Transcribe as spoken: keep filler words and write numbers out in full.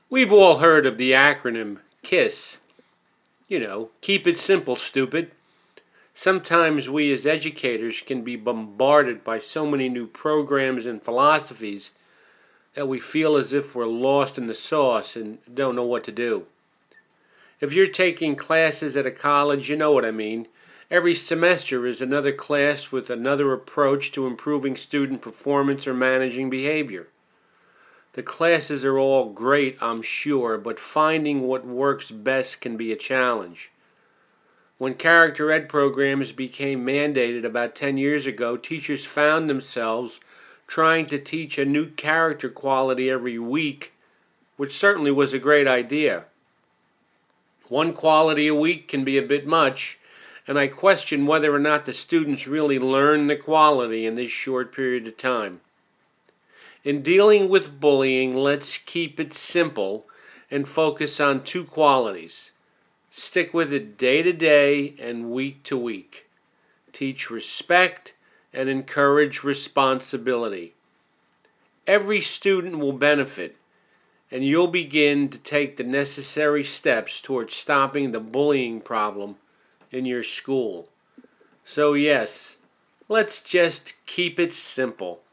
We've all heard of the acronym KISS. You know, keep it simple, stupid. Sometimes we as educators can be bombarded by so many new programs and philosophies that we feel as if we're lost in the sauce and don't know what to do. If you're taking classes at a college, you know what I mean. Every semester is another class with another approach to improving student performance or managing behavior. The classes are all great, I'm sure, but finding what works best can be a challenge. When character ed programs became mandated about ten years ago, teachers found themselves trying to teach a new character quality every week, which certainly was a great idea. One quality a week can be a bit much, and I question whether or not the students really learn the quality in this short period of time. In dealing with bullying, let's keep it simple and focus on two qualities. Stick with it day to day and week to week. Teach respect and encourage responsibility. Every student will benefit, and you'll begin to take the necessary steps towards stopping the bullying problem in your school. So yes, let's just keep it simple.